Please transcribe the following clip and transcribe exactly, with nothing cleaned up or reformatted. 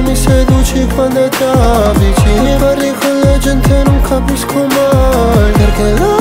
mi seduci quando ti avvicini. Parli con la gente, non capisco mai perché la